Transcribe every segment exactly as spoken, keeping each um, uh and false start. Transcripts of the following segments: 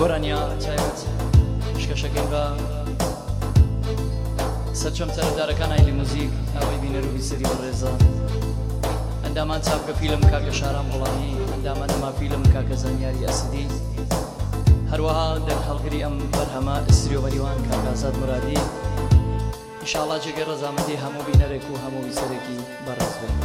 گۆرانیا تایبەت شکەشەکەین بە سەرچەم تەرەدارەکان ئایلی موزیک ئەوەی بینەر و بیسەری بەڕێزە ئەندامان چاپکە فیلم کاکە شاران وڵانی ئەندامان ئەما فیلم کاکە زانیاری ئەسدی هەروەها دەر هەڵگری ئەم بەرهەمە ئستریۆ بەریوان کاکە ئازاد مرادی ئینشاڵڵا جێگەی ڕەزامەندی هەموو بینەرێک و هەموو بیسەرێکی بەڕێز بێت.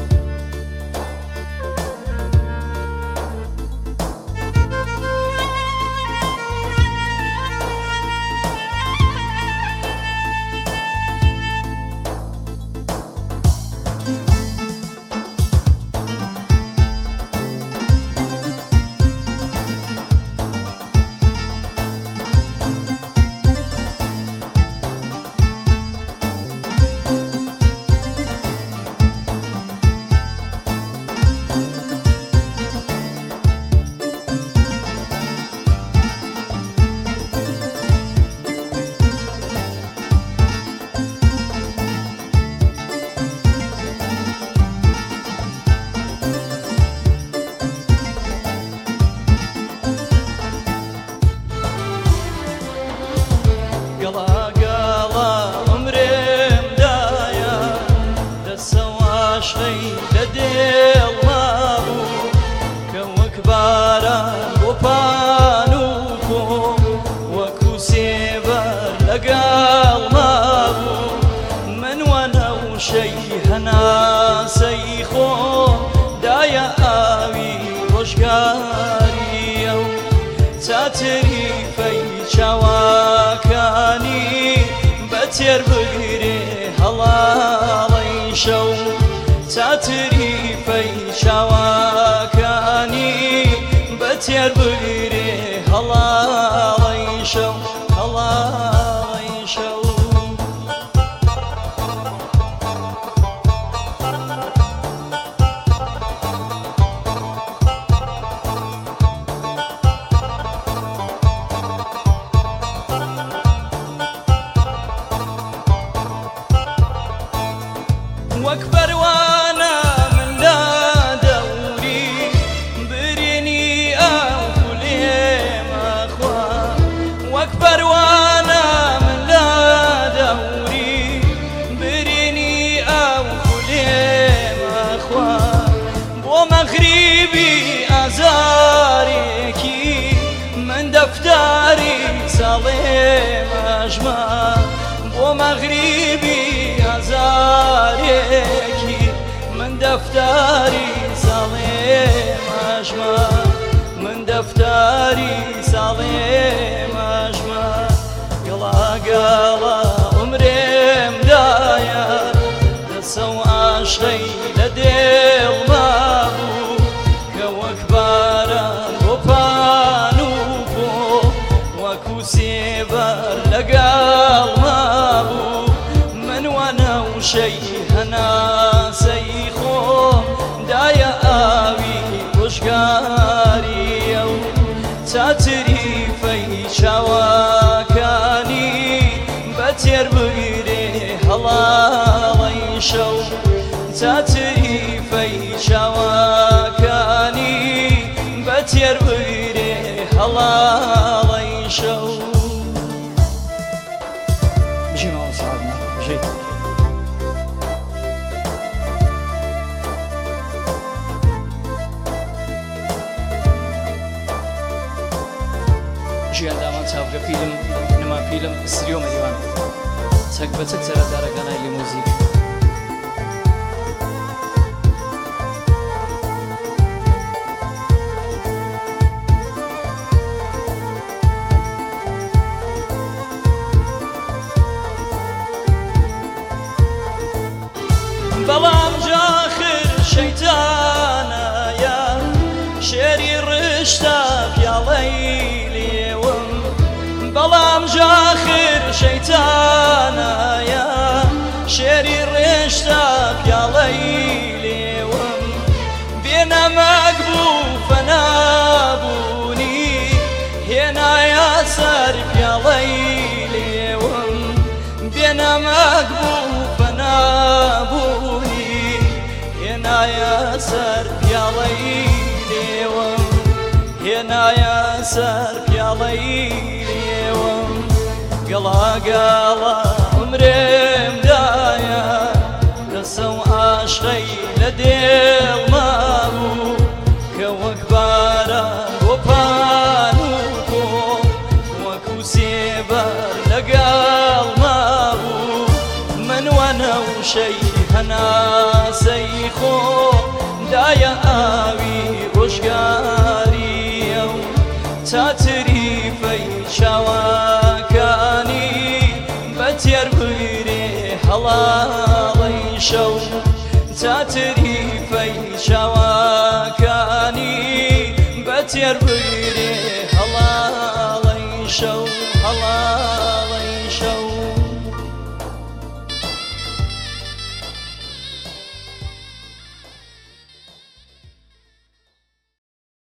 هێنایە سەر پیاڵەی ئێوەم گەڵا گەڵا عمرێمدایە لەسە و عاشقەی لە دێڵما بوو کە وەک باران بۆ پان و تۆ وەکو سێبەر لەگەڵما بوو من وەنەوشەی هەناسەی خۆ